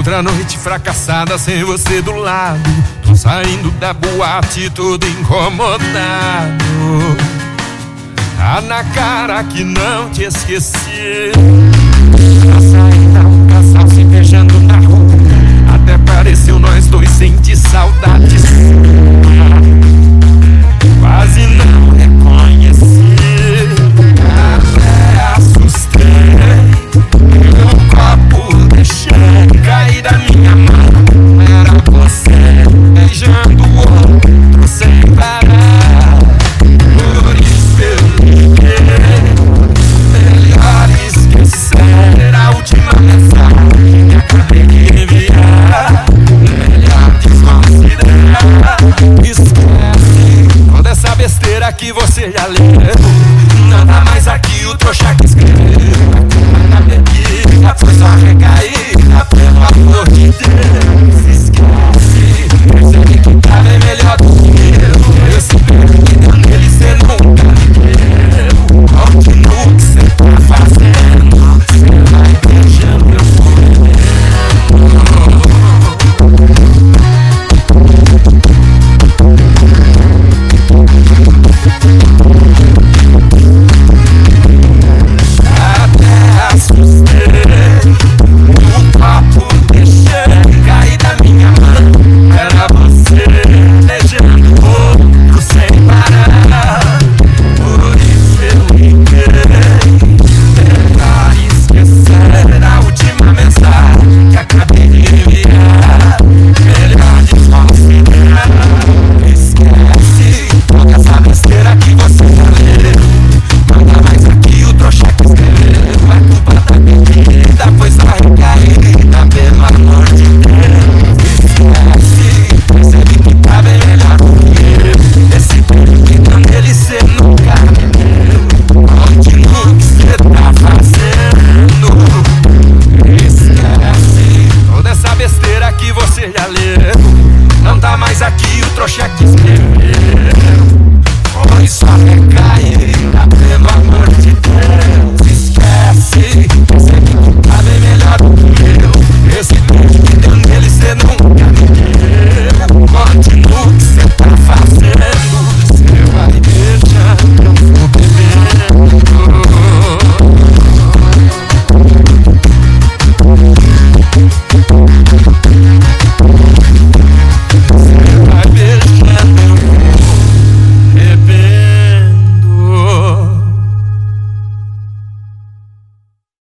Outra noite fracassada sem você do lado. Tô saindo da boate todo incomodado. Tá na cara que não te esqueci. Tá saindo um casal se beijando na rua. Até pareceu nós dois sentir saudades. Quase não reconheci. Até assustei. Um copo deixei cair da minha mão. Era você beijando o outro sem parar. Por isso eu liguei. Melhor esquecer a última mensagem que acabei de enviar. Melhor desconsiderar. Esquece toda essa besteira que você já leu. Não tá mais aqui o trouxa que escreveu. A culpa da bebida foi só recaída. Pelo amor de Deus, esquece. Percebi que tá bem melhor do que eu. Esse perdido nele cê nunca me deu. Continua o que cê tá fazendo. Cê vai beijando meu corpo. Até assustei. O copo deixei cair da minha mão. Era você beijando o outro sem parar. Por isso eu liguei. Tentar esquecer a última mensagem que acabei de enviar. Melhor desconsiderar. Esquece toda essa besteira que você já leu. Não tá mais aqui o trouxa que escreveu. A culpa da bebida foi só recaída. Pelo amor de Deus, esquece. Percebi que tá bem melhor do que eu. Esse perdido nele cê nunca me deu. Continua o que cê tá fazendo. Esquece toda essa besteira que você já leu. Não tá mais aqui o trouxa que escreveu. Foi só recaída.